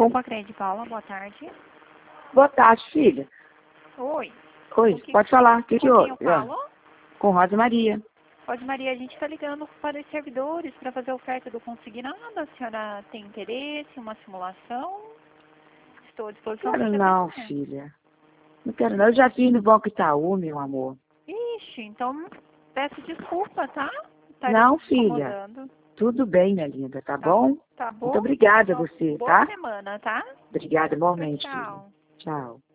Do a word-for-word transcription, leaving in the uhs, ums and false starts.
Desculpa, Crede Paula, boa tarde. Boa tarde, filha. Oi. Oi, que, pode falar. O que que com quem houve? eu falo? Com Rosa Maria. Rosa Maria, a gente está ligando para os servidores para fazer a oferta do consignado. A senhora tem interesse, uma simulação? Estou à disposição. Quero para não, atender. filha. Não quero não. Eu já fiz no Banco Itaú, meu amor. Ixi, então peço desculpa, tá? Estarei Não, te filha. incomodando. Tudo bem, minha linda, tá, Tá bom? Tá bom? Muito obrigada a Uma você, boa tá? semana, tá? Obrigada, igualmente, filha. Tchau. Tchau.